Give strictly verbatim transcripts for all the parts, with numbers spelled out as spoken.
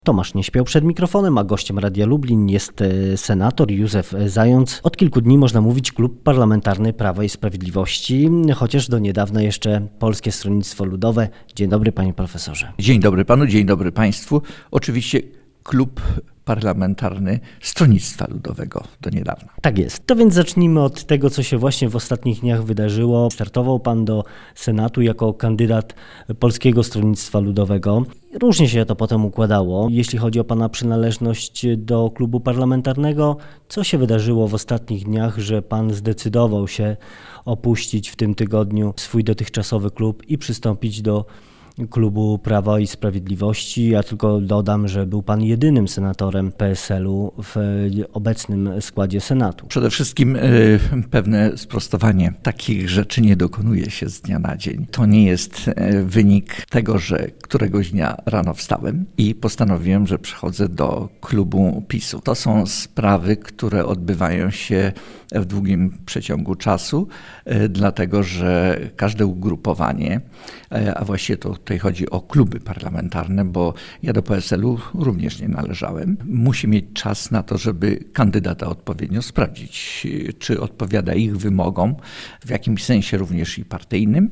Tomasz nie śpiał przed mikrofonem, a gościem Radia Lublin jest senator Józef Zając. Od kilku dni można mówić Klub Parlamentarny Prawa i Sprawiedliwości, chociaż do niedawna jeszcze Polskie Stronnictwo Ludowe. Dzień dobry, panie profesorze. Dzień dobry panu, dzień dobry państwu. Oczywiście Klub Parlamentarny Stronnictwa Ludowego do niedawna. Tak jest. To więc zacznijmy od tego, co się właśnie w ostatnich dniach wydarzyło. Startował pan do Senatu jako kandydat Polskiego Stronnictwa Ludowego. Różnie się to potem układało. Jeśli chodzi o pana przynależność do klubu parlamentarnego, co się wydarzyło w ostatnich dniach, że pan zdecydował się opuścić w tym tygodniu swój dotychczasowy klub i przystąpić do Klubu Prawa i Sprawiedliwości? Ja tylko dodam, że był pan jedynym senatorem P S L u w obecnym składzie Senatu. Przede wszystkim y, pewne sprostowanie. Takich rzeczy nie dokonuje się z dnia na dzień. To nie jest y, wynik tego, że któregoś dnia rano wstałem i postanowiłem, że przechodzę do klubu PiS-u. To są sprawy, które odbywają się w długim przeciągu czasu, y, dlatego że każde ugrupowanie, y, a właściwie to tutaj chodzi o kluby parlamentarne, bo ja do P S L u również nie należałem. Musi mieć czas na to, żeby kandydata odpowiednio sprawdzić, czy odpowiada ich wymogom, w jakimś sensie również i partyjnym.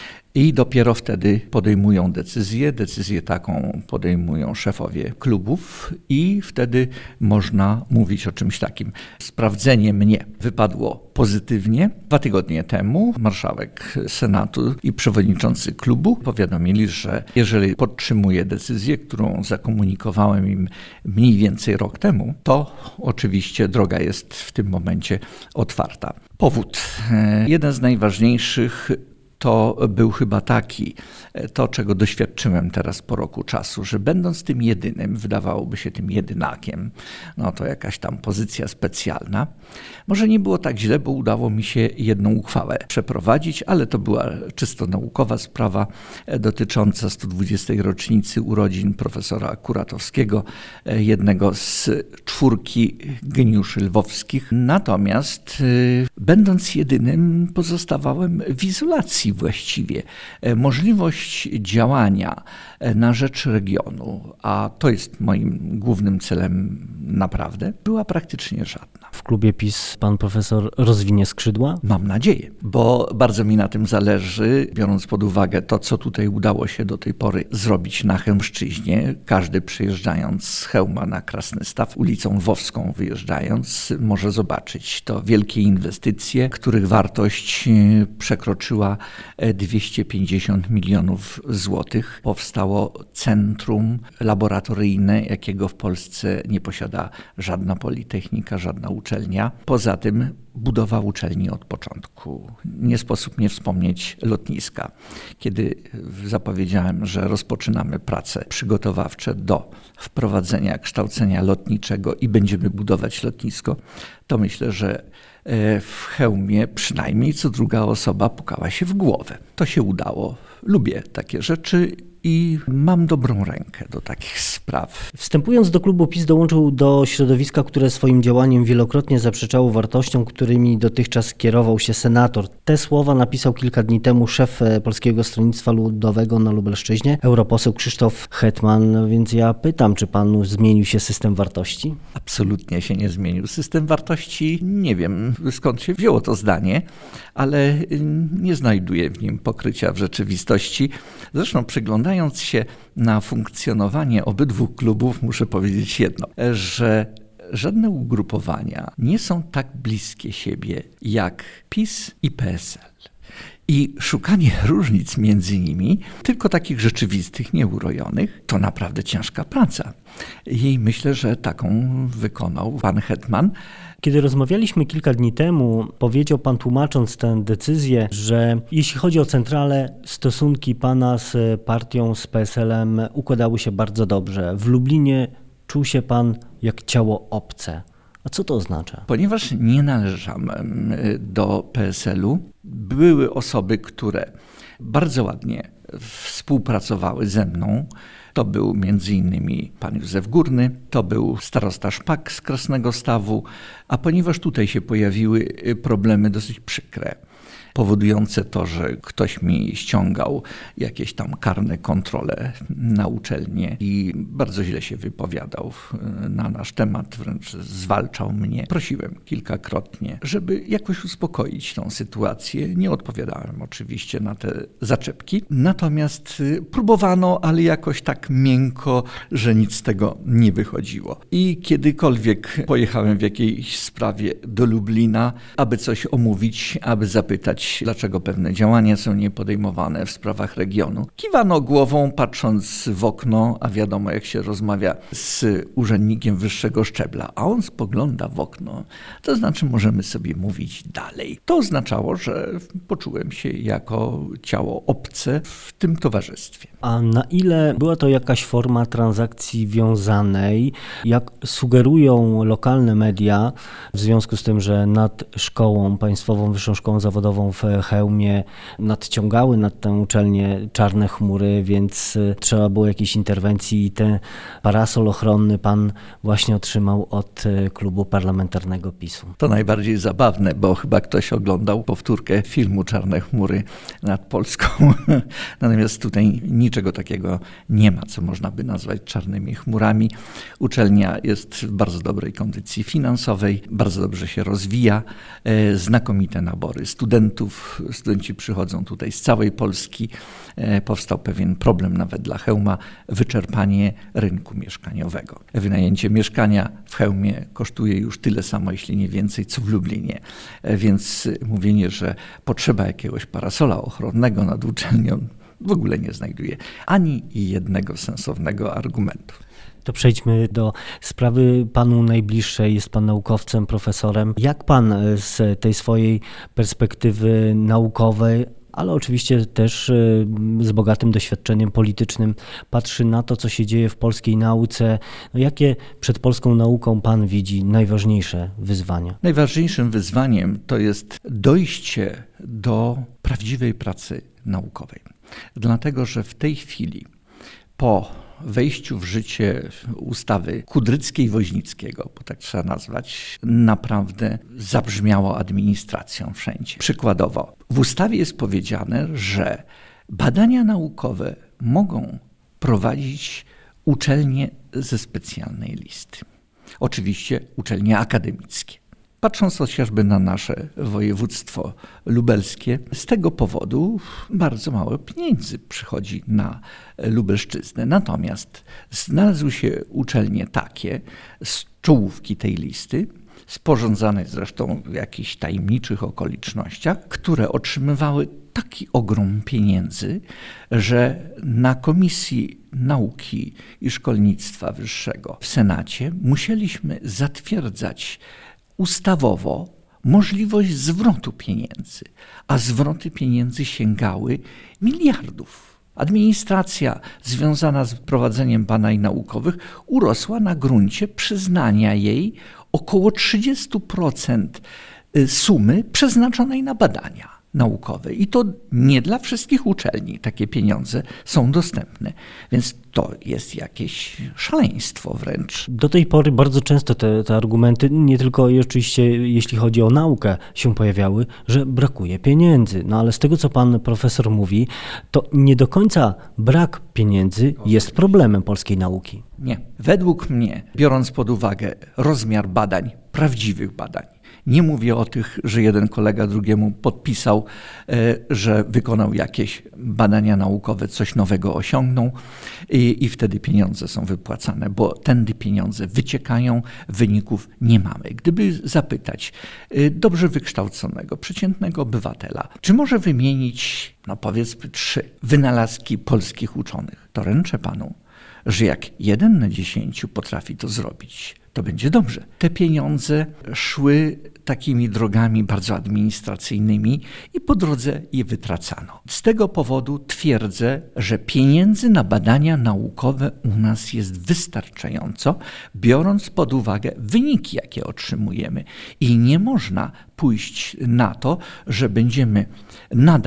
I dopiero wtedy podejmują decyzję. Decyzję taką podejmują szefowie klubów i wtedy można mówić o czymś takim. Sprawdzenie mnie wypadło pozytywnie. Dwa tygodnie temu marszałek Senatu i przewodniczący klubu powiadomili, że jeżeli podtrzymuję decyzję, którą zakomunikowałem im mniej więcej rok temu, to oczywiście droga jest w tym momencie otwarta. Powód. Jeden z najważniejszych to był chyba taki, to czego doświadczyłem teraz po roku czasu, że będąc tym jedynym, wydawałoby się tym jedynakiem, no to jakaś tam pozycja specjalna. Może nie było tak źle, bo udało mi się jedną uchwałę przeprowadzić, ale to była czysto naukowa sprawa dotycząca sto dwudziestej rocznicy urodzin profesora Kuratowskiego, jednego z czwórki geniuszy lwowskich. Natomiast będąc jedynym, pozostawałem w izolacji właściwie. Możliwość działania na rzecz regionu, a to jest moim głównym celem naprawdę, była praktycznie żadna. W klubie PiS pan profesor rozwinie skrzydła? Mam nadzieję, bo bardzo mi na tym zależy, biorąc pod uwagę to, co tutaj udało się do tej pory zrobić na Chełmszczyźnie. Każdy przyjeżdżając z Chełma na Krasny Staw, ulicą Lwowską wyjeżdżając, może zobaczyć to wielkie inwestycje, których wartość przekroczyła dwieście pięćdziesiąt milionów złotych. Powstało centrum laboratoryjne, jakiego w Polsce nie posiada żadna politechnika, żadna uczelnia. Poza tym budowa uczelni od początku. Nie sposób nie wspomnieć lotniska. Kiedy zapowiedziałem, że rozpoczynamy prace przygotowawcze do wprowadzenia kształcenia lotniczego i będziemy budować lotnisko, to myślę, że w Chełmie przynajmniej co druga osoba pukała się w głowę. To się udało. Lubię takie rzeczy i mam dobrą rękę do takich spraw. Wstępując do klubu PiS dołączył do środowiska, które swoim działaniem wielokrotnie zaprzeczało wartościom, którymi dotychczas kierował się senator. Te słowa napisał kilka dni temu szef Polskiego Stronnictwa Ludowego na Lubelszczyźnie, europoseł Krzysztof Hetman. Więc ja pytam, czy panu zmienił się system wartości? Absolutnie się nie zmienił. System wartości, nie wiem skąd się wzięło to zdanie, ale nie znajduję w nim pokrycia w rzeczywistości. Zresztą przyglądając się na funkcjonowanie obydwu klubów, muszę powiedzieć jedno, że żadne ugrupowania nie są tak bliskie siebie jak PiS i P S L. I szukanie różnic między nimi, tylko takich rzeczywistych, nieurojonych, to naprawdę ciężka praca. I myślę, że taką wykonał pan Hetman. Kiedy rozmawialiśmy kilka dni temu, powiedział pan, tłumacząc tę decyzję, że jeśli chodzi o centralę, stosunki pana z partią, z P S L em układały się bardzo dobrze. W Lublinie czuł się pan jak ciało obce. A co to oznacza? Ponieważ nie należałem do P S L u, były osoby, które bardzo ładnie współpracowały ze mną. To był między innymi pan Józef Górny, to był starosta Szpak z Krasnego Stawu, a ponieważ tutaj się pojawiły problemy dosyć przykre, powodujące to, że ktoś mi ściągał jakieś tam karne kontrole na uczelnię i bardzo źle się wypowiadał na nasz temat, wręcz zwalczał mnie. Prosiłem kilkakrotnie, żeby jakoś uspokoić tą sytuację. Nie odpowiadałem oczywiście na te zaczepki, natomiast próbowano, ale jakoś tak miękko, że nic z tego nie wychodziło. I kiedykolwiek pojechałem w jakiejś sprawie do Lublina, aby coś omówić, aby zapytać, dlaczego pewne działania są niepodejmowane w sprawach regionu. Kiwano głową, patrząc w okno, a wiadomo, jak się rozmawia z urzędnikiem wyższego szczebla, a on spogląda w okno, to znaczy możemy sobie mówić dalej. To oznaczało, że poczułem się jako ciało obce w tym towarzystwie. A na ile była to jakaś forma transakcji wiązanej, jak sugerują lokalne media, w związku z tym, że nad szkołą, Państwową Wyższą Szkołą Zawodową w Chełmie nadciągały nad tę uczelnię czarne chmury, więc trzeba było jakiejś interwencji i ten parasol ochronny pan właśnie otrzymał od klubu parlamentarnego PiSu. To najbardziej zabawne, bo chyba ktoś oglądał powtórkę filmu Czarne chmury nad Polską. Natomiast tutaj niczego takiego nie ma, co można by nazwać czarnymi chmurami. Uczelnia jest w bardzo dobrej kondycji finansowej, bardzo dobrze się rozwija, znakomite nabory studentów. Studenci przychodzą tutaj z całej Polski. Powstał pewien problem nawet dla Chełma, wyczerpanie rynku mieszkaniowego. Wynajęcie mieszkania w Chełmie kosztuje już tyle samo, jeśli nie więcej, co w Lublinie. Więc mówienie, że potrzeba jakiegoś parasola ochronnego nad uczelnią, w ogóle nie znajduje ani jednego sensownego argumentu. To przejdźmy do sprawy panu najbliższej. Jest pan naukowcem, profesorem. Jak pan z tej swojej perspektywy naukowej, ale oczywiście też z bogatym doświadczeniem politycznym patrzy na to, co się dzieje w polskiej nauce? No jakie przed polską nauką pan widzi najważniejsze wyzwania? Najważniejszym wyzwaniem to jest dojście do prawdziwej pracy naukowej. Dlatego, że w tej chwili po wejściu w życie ustawy Kudryckiej-Woźnickiego, bo tak trzeba nazwać, naprawdę zabrzmiało administracją wszędzie. Przykładowo, w ustawie jest powiedziane, że badania naukowe mogą prowadzić uczelnie ze specjalnej listy. Oczywiście uczelnie akademickie. Patrząc chociażby na nasze województwo lubelskie, z tego powodu bardzo mało pieniędzy przychodzi na Lubelszczyznę. Natomiast znalazły się uczelnie takie z czołówki tej listy, sporządzane zresztą w jakichś tajemniczych okolicznościach, które otrzymywały taki ogrom pieniędzy, że na Komisji Nauki i Szkolnictwa Wyższego w Senacie musieliśmy zatwierdzać ustawowo możliwość zwrotu pieniędzy, a zwroty pieniędzy sięgały miliardów. Administracja związana z prowadzeniem badań naukowych urosła na gruncie przyznania jej około trzydzieści procent sumy przeznaczonej na badania naukowe. I to nie dla wszystkich uczelni takie pieniądze są dostępne. Więc to jest jakieś szaleństwo wręcz. Do tej pory bardzo często te, te argumenty, nie tylko oczywiście jeśli chodzi o naukę, się pojawiały, że brakuje pieniędzy. No ale z tego, co pan profesor mówi, to nie do końca brak pieniędzy jest problemem polskiej nauki. Nie. Według mnie, biorąc pod uwagę rozmiar badań, prawdziwych badań, nie mówię o tych, że jeden kolega drugiemu podpisał, że wykonał jakieś badania naukowe, coś nowego osiągnął i, i wtedy pieniądze są wypłacane, bo tędy pieniądze wyciekają, wyników nie mamy. Gdyby zapytać dobrze wykształconego, przeciętnego obywatela, czy może wymienić, no powiedzmy trzy wynalazki polskich uczonych, to ręczę panu, że jak jeden na dziesięciu potrafi to zrobić, to będzie dobrze. Te pieniądze szły takimi drogami bardzo administracyjnymi i po drodze je wytracano. Z tego powodu twierdzę, że pieniędzy na badania naukowe u nas jest wystarczająco, biorąc pod uwagę wyniki, jakie otrzymujemy. I nie można pójść na to, że będziemy nadal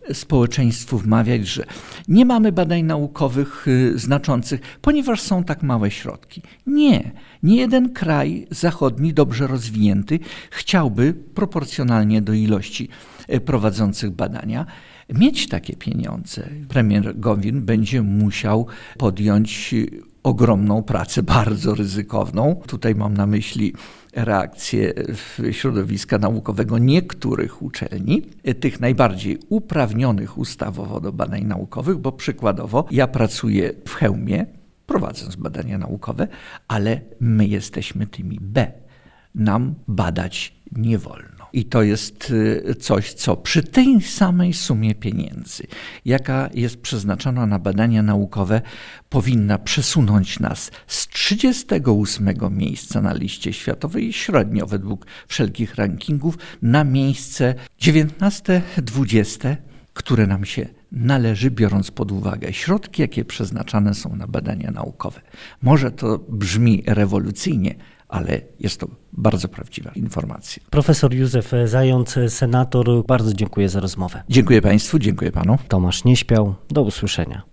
społeczeństwu wmawiać, że nie mamy badań naukowych znaczących, ponieważ są tak małe środki. Nie. Nie jeden kraj zachodni, dobrze rozwinięty, chciałby proporcjonalnie do ilości prowadzących badania mieć takie pieniądze. Premier Gowin będzie musiał podjąć ogromną pracę, bardzo ryzykowną. Tutaj mam na myśli reakcję środowiska naukowego niektórych uczelni, tych najbardziej uprawnionych ustawowo do badań naukowych, bo przykładowo ja pracuję w Chełmie, prowadząc badania naukowe, ale my jesteśmy tymi B. Nam badać nie wolno. I to jest coś, co przy tej samej sumie pieniędzy, jaka jest przeznaczona na badania naukowe, powinna przesunąć nas z trzydziestego ósmego miejsca na liście światowej średnio według wszelkich rankingów na miejsce dziewiętnaste, dwudzieste, które nam się należy, biorąc pod uwagę środki, jakie przeznaczane są na badania naukowe. Może to brzmi rewolucyjnie, ale jest to bardzo prawdziwa informacja. Profesor Józef Zając, senator, bardzo dziękuję za rozmowę. Dziękuję Państwu, dziękuję Panu. Tomasz Nieśpiał, do usłyszenia.